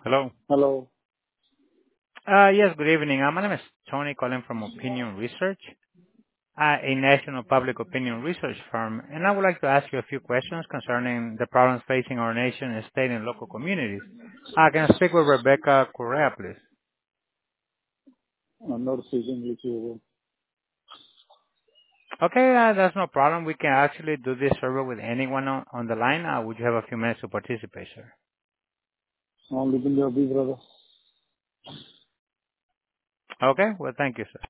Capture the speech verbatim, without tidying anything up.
Hello. Hello. Uh, Yes, good evening. Uh, My name is Tony, calling from Opinion Research, uh, a national public opinion research firm, and I would like to ask you a few questions concerning the problems facing our nation, state, and local communities. Uh, Can I speak with Rebecca Correa, please? I'm not speaking with you. Okay, uh, that's no problem. We can actually do this survey with anyone on on the line. Uh, Would you have a few minutes to participate, sir? I'm living your big brother. Okay. Well, thank you, sir.